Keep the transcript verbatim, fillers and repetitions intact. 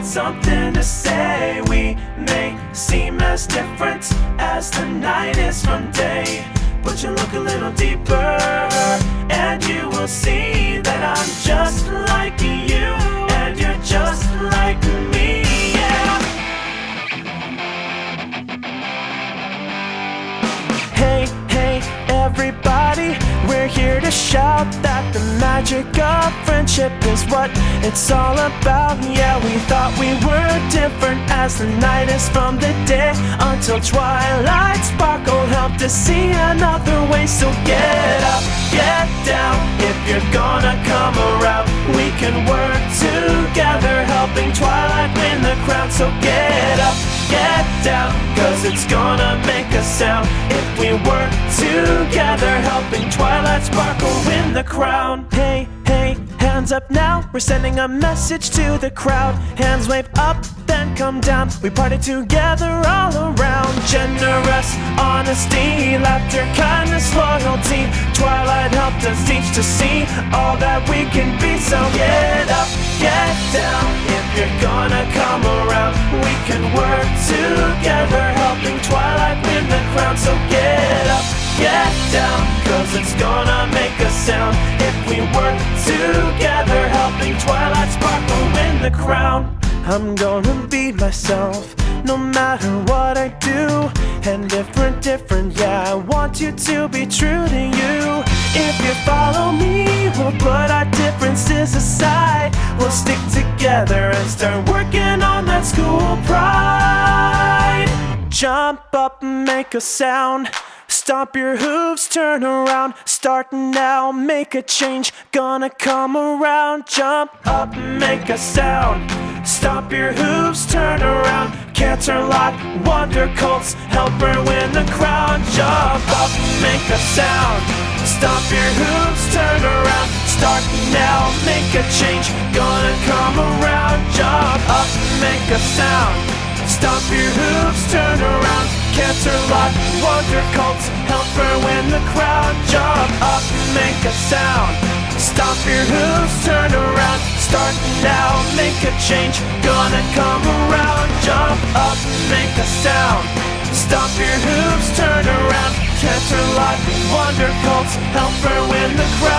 something to say. We may seem as different as the night is from day, but you look a little deeper and you will see that I'm just like you, and you're just like me, yeah. Hey, hey, everybody, we're here to shout that the magic of friendship is what it's all about. Yeah, we thought we were different as the night is from the day, until twilight sparkle helped us see another way. So get up, get down, if you're gonna come around, we can work together, helping twilight win the crown. So get up, get down, cause it's gonna make a sound if we work together, helping twilight sparkle win the crown. Hey, hey, hands up now, we're sending a message to the crowd. Hands wave up, then come down, we party together all around. Generous honesty, laughter, kindness, loyalty, twilight helped us teach to see all that we can be. So get up, get down, if you're gonna come around, we can work together, helping twilight win the crown. So get up, get down, cause it's gonna make a sound if we work together, helping twilight sparkle win the crown. I'm gonna be myself, no matter what I do, and different, different, yeah, I want you to be true to you. If you follow me, we'll put our differences aside, we'll stick together and start working on that school pride. Jump up and make a sound, stomp your hooves, turn around, start now, make a change, gonna come around. Jump up and make a sound, stomp your hooves, turn around, Cancer Lot, Wonder Colts, help her win the crown. Jump up and make a sound, stomp your hooves, turn around, start now, make a change, gonna come around. Jump up and make a sound, stomp your hooves, turn around, Cancer Lot, Wonder Colts, help her win the crown. Jump up and make a sound, stomp your hooves, turn around, start now, make a change, gonna come around. Jump up and make a sound, stomp your hooves, turn around, Cancer Lot, Wonder Colts, help her win the crown.